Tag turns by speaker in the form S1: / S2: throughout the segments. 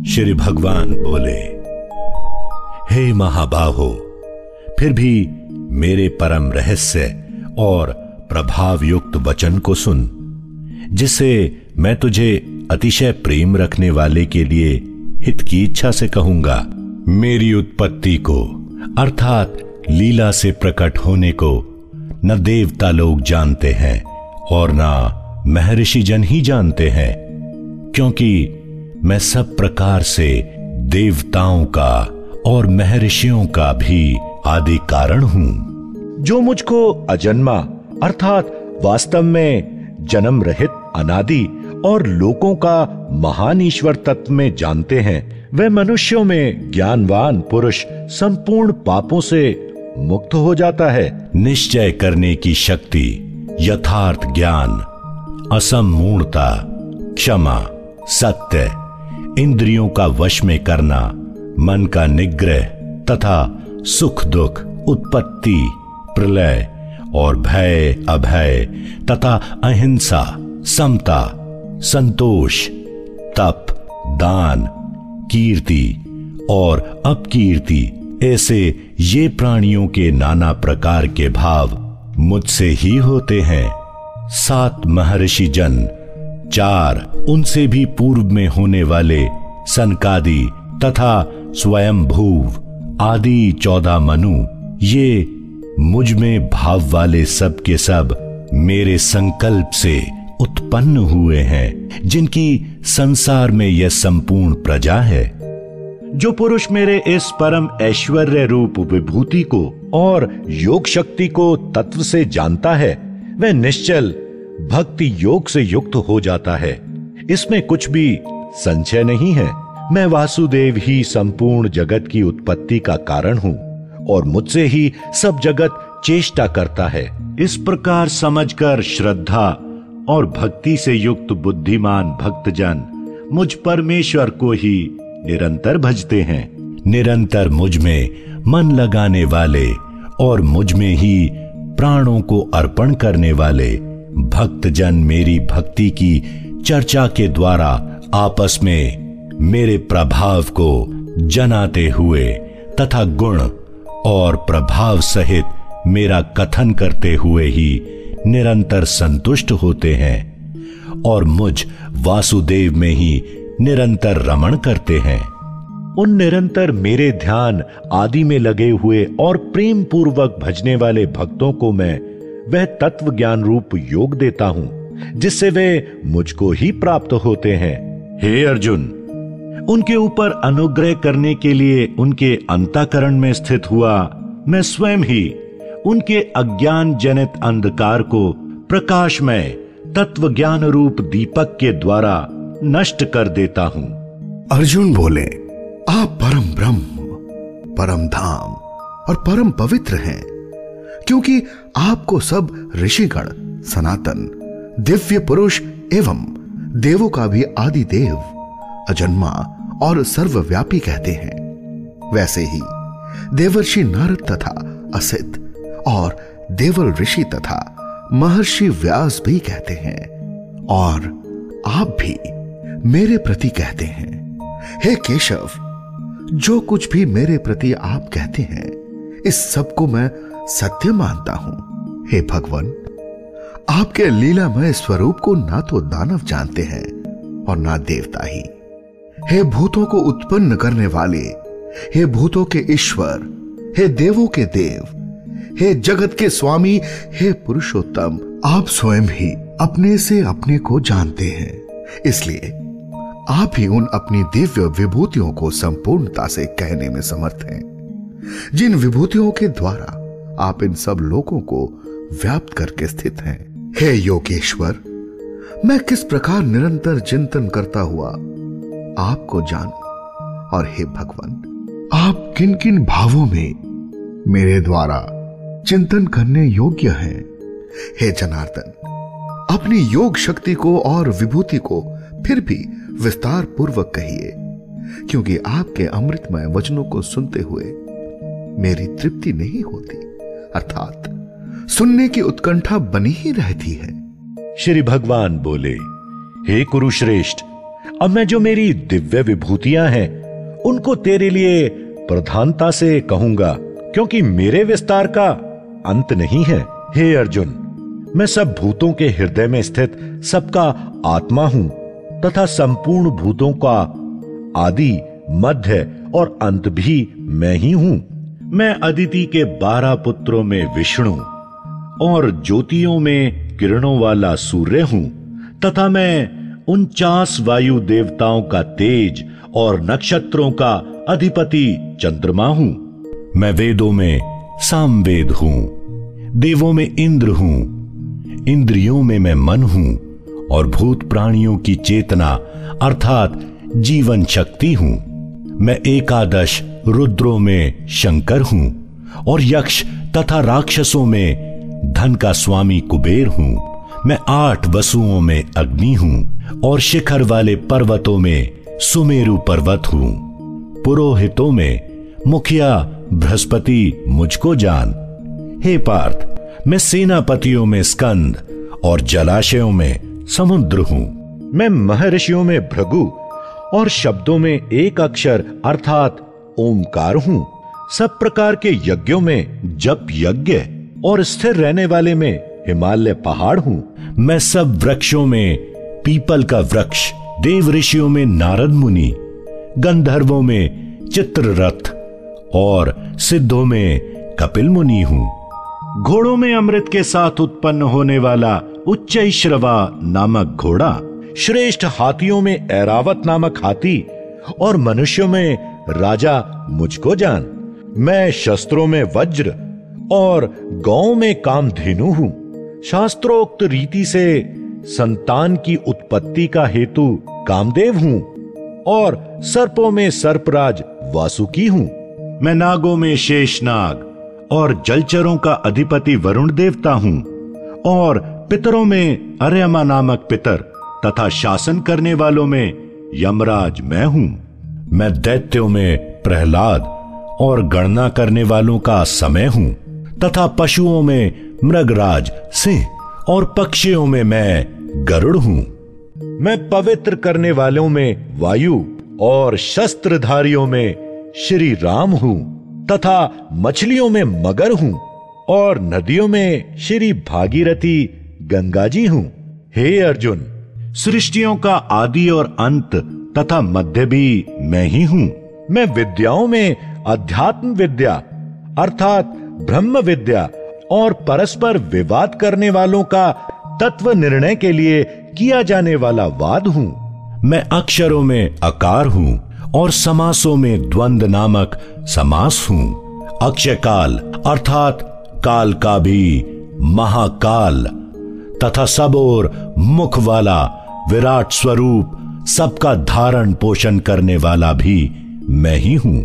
S1: श्री भगवान बोले, हे महाबाहो, फिर भी मेरे परम रहस्य और प्रभाव युक्त वचन को सुन, जिससे मैं तुझे अतिशय प्रेम रखने वाले के लिए हित की इच्छा से कहूंगा। मेरी उत्पत्ति को अर्थात लीला से प्रकट होने को न देवता लोग जानते हैं और न महर्षि जन ही जानते हैं, क्योंकि मैं सब प्रकार से देवताओं का और महर्षियों का भी आदि कारण हूं। जो मुझको अजन्मा अर्थात वास्तव में जन्म रहित अनादि और लोकों का महान ईश्वर तत्व में जानते हैं, वह मनुष्यों में ज्ञानवान पुरुष संपूर्ण पापों से मुक्त हो जाता है। निश्चय करने की शक्ति, यथार्थ ज्ञान, असमूढ़ता, क्षमा, सत्य, इंद्रियों का वश में करना, मन का निग्रह तथा सुख दुख, उत्पत्ति, प्रलय और भय अभय तथा अहिंसा, समता, संतोष, तप, दान, कीर्ति और अपकीर्ति, ऐसे ये प्राणियों के नाना प्रकार के भाव मुझसे ही होते हैं। 7 महर्षि जन, 4 उनसे भी पूर्व में होने वाले सनकादि तथा स्वयंभूव आदि 14 मनु, ये मुझ में भाव वाले सब के सब मेरे संकल्प से उत्पन्न हुए हैं, जिनकी संसार में यह संपूर्ण प्रजा है। जो पुरुष मेरे इस परम ऐश्वर्य रूप विभूति को और योग शक्ति को तत्व से जानता है, वह निश्चल भक्ति योग से युक्त हो जाता है। इसमें कुछ भी संशय नहीं है। मैं वासुदेव ही संपूर्ण जगत की उत्पत्ति का कारण हूँ और मुझसे ही सब जगत चेष्टा करता है। इस प्रकार समझकर श्रद्धा और भक्ति से युक्त बुद्धिमान भक्तजन मुझ परमेश्वर को ही निरंतर भजते हैं। निरंतर मुझ में मन लगाने वाले और मुझ में ही प्राणों को अर्पण करने वाले भक्तजन मेरी भक्ति की चर्चा के द्वारा आपस में मेरे प्रभाव को जनाते हुए तथा गुण और प्रभाव सहित मेरा कथन करते हुए ही निरंतर संतुष्ट होते हैं और मुझ वासुदेव में ही निरंतर रमण करते हैं। उन निरंतर मेरे ध्यान आदि में लगे हुए और प्रेम पूर्वक भजने वाले भक्तों को मैं वह तत्व ज्ञान रूप योग देता हूं, जिससे वे मुझको ही प्राप्त होते हैं। हे अर्जुन, उनके ऊपर अनुग्रह करने के लिए उनके अंतःकरण में स्थित हुआ मैं स्वयं ही उनके अज्ञान जनित अंधकार को प्रकाशमय तत्व ज्ञान रूप दीपक के द्वारा नष्ट कर देता हूं।
S2: अर्जुन बोले, आप परम ब्रह्म, परम धाम और परम पवित्र हैं, क्योंकि आपको सब ऋषिगण सनातन दिव्य पुरुष एवं देवों का भी आदि देव, अजन्मा और सर्वव्यापी कहते हैं। वैसे ही देवर्षि नारद तथा असित और देवल ऋषि तथा महर्षि व्यास भी कहते हैं, और आप भी मेरे प्रति कहते हैं। हे केशव, जो कुछ भी मेरे प्रति आप कहते हैं, इस सब को मैं सत्य मानता हूं। हे भगवान, आपके लीलामय स्वरूप को ना तो दानव जानते हैं और ना देवता ही। हे भूतों को उत्पन्न करने वाले, हे भूतों के ईश्वर, हे देवों के देव, हे जगत के स्वामी, हे पुरुषोत्तम, आप स्वयं ही अपने से अपने को जानते हैं। इसलिए आप ही उन अपनी दिव्य विभूतियों को संपूर्णता से कहने में समर्थ हैं, जिन विभूतियों के द्वारा आप इन सब लोगों को व्याप्त करके स्थित हैं। हे योगेश्वर, मैं किस प्रकार निरंतर चिंतन करता हुआ आपको जानूं, और हे भगवान, आप किन किन भावों में मेरे द्वारा चिंतन करने योग्य हैं। हे जनार्दन, अपनी योग शक्ति को और विभूति को फिर भी विस्तार पूर्वक कहिए, क्योंकि आपके अमृतमय वचनों को सुनते हुए मेरी तृप्ति नहीं होती, अर्थात सुनने की उत्कंठा बनी ही रहती है।
S1: श्री भगवान बोले, हे कुरुश्रेष्ठ, अब मैं जो मेरी दिव्य विभूतियां हैं उनको तेरे लिए प्रधानता से कहूंगा, क्योंकि मेरे विस्तार का अंत नहीं है। हे अर्जुन, मैं सब भूतों के हृदय में स्थित सबका आत्मा हूं तथा संपूर्ण भूतों का आदि, मध्य और अंत भी मैं ही हूं। मैं अदिति के 12 पुत्रों में विष्णु और ज्योतियों में किरणों वाला सूर्य हूं तथा मैं 49 वायु देवताओं का तेज और नक्षत्रों का अधिपति चंद्रमा हूं। मैं वेदों में सामवेद हूं, देवों में इंद्र हूं, इंद्रियों में मैं मन हूं और भूत प्राणियों की चेतना अर्थात जीवन शक्ति हूं। मैं एकादश रुद्रों में शंकर हूं और यक्ष तथा राक्षसों में धन का स्वामी कुबेर हूं। मैं 8 वसुओं में अग्नि हूं और शिखर वाले पर्वतों में सुमेरु पर्वत हूं। पुरोहितों में मुखिया बृहस्पति मुझको जान। हे पार्थ, मैं सेनापतियों में स्कंद और जलाशयों में समुद्र हूं। मैं महर्षियों में भृगु और शब्दों में एक अक्षर अर्थात ओमकार हूं। सब प्रकार के यज्ञों में जप यज्ञ और स्थिर रहने वाले में हिमालय पहाड़ हूं। मैं सब वृक्षों में पीपल का वृक्ष, देव ऋषियों में नारद मुनि, गंधर्वों में चित्ररथ और सिद्धों में कपिल मुनि हूं। घोड़ों में अमृत के साथ उत्पन्न होने वाला उच्चैश्रवा नामक घोड़ा, श्रेष्ठ हाथियों में ऐरावत नामक हाथी और मनुष्यों में राजा मुझको जान। मैं शस्त्रों में वज्र और गौओं में कामधेनु हूं। शास्त्रोक्त रीति से संतान की उत्पत्ति का हेतु कामदेव हूं और सर्पों में सर्पराज वासुकी हूं। मैं नागों में शेषनाग और जलचरों का अधिपति वरुण देवता हूं और पितरों में अर्यमा नामक पितर तथा शासन करने वालों में यमराज मैं हूं। मैं दैत्यों में प्रहलाद और गणना करने वालों का समय हूं तथा पशुओं में मृगराज सिंह और पक्षियों में मैं गरुड़ हूं। मैं पवित्र करने वालों में वायु और शस्त्रधारियों में श्री राम हूं तथा मछलियों में मगर हूं और नदियों में श्री भागीरथी गंगा जी हूं। हे अर्जुन, सृष्टियों का आदि और अंत तथा मध्य भी मैं ही हूं। मैं विद्याओं में अध्यात्म विद्या अर्थात ब्रह्म विद्या और परस्पर विवाद करने वालों का तत्व निर्णय के लिए किया जाने वाला वाद हूं। मैं अक्षरों में अकार हूं और समासों में द्वंद नामक समास हूं। अक्षय काल अर्थात काल का भी महाकाल तथा सब और मुख वाला विराट स्वरूप सबका धारण पोषण करने वाला भी मैं ही हूं।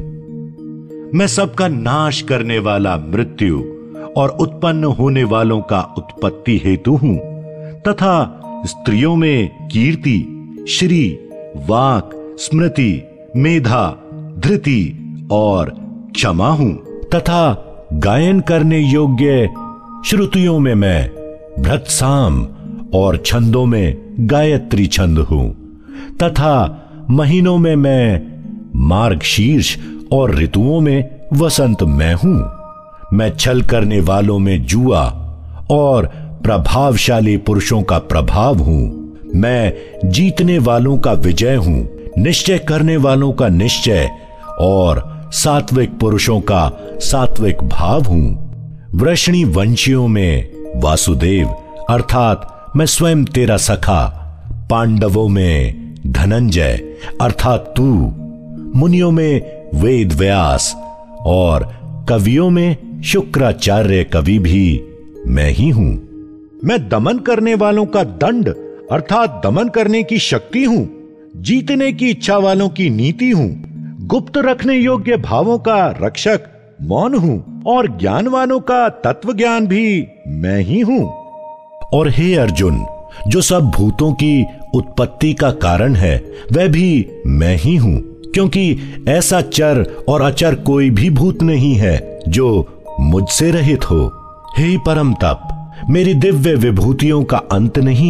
S1: मैं सबका नाश करने वाला मृत्यु और उत्पन्न होने वालों का उत्पत्ति हेतु हूं तथा स्त्रियों में कीर्ति, श्री, वाक, स्मृति, मेधा, धृति और क्षमा हूं तथा गायन करने योग्य श्रुतियों में मैं भृतसाम और छंदों में गायत्री छंद हूं तथा महीनों में मैं मार्गशीर्ष और ऋतुओं में वसंत मैं हूं। मैं छल करने वालों में जुआ और प्रभावशाली पुरुषों का प्रभाव हूं। मैं जीतने वालों का विजय हूं, निश्चय करने वालों का निश्चय और सात्विक पुरुषों का सात्विक भाव हूं। वृषणी वंशियों में वासुदेव अर्थात मैं स्वयं तेरा सखा, पांडवों में धनंजय अर्थात तू, मुनियों में वेद व्यास और कवियों में शुक्राचार्य कवि भी मैं ही हूं। मैं दमन करने वालों का दंड अर्थात दमन करने की शक्ति हूं, जीतने की इच्छा वालों की नीति हूं, गुप्त रखने योग्य भावों का रक्षक मौन हूं और ज्ञानवानों का तत्व ज्ञान भी मैं ही हूं। और हे अर्जुन, जो सब भूतों की उत्पत्ति का कारण है वह भी मैं ही हूं, क्योंकि ऐसा चर और अचर कोई भी भूत नहीं है जो मुझसे रहित हो। हे परम तप, मेरी दिव्य विभूतियों का अंत नहीं है,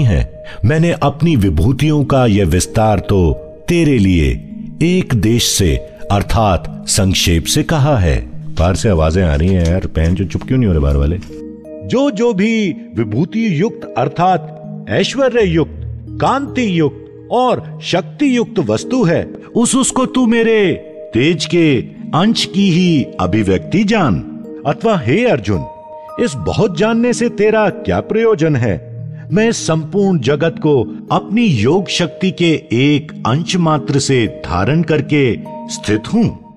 S1: मैंने अपनी विभूतियों का यह विस्तार तो तेरे लिए एक देश से अर्थात संक्षेप से कहा है। बाहर से आवाजें आ रही हैं यार, पहन जो चुप क्यों नहीं हो रहे बाहर वाले। जो भी विभूति युक्त अर्थात ऐश्वर्य युक्त, कांति युक्त और शक्ति युक्त वस्तु है, उसको तू मेरे तेज के अंश की ही अभिव्यक्ति जान। अथवा हे अर्जुन, इस बहुत जानने से तेरा क्या प्रयोजन है? मैं संपूर्ण जगत को अपनी योग शक्ति के एक अंश मात्र से धारण करके स्थित हूं।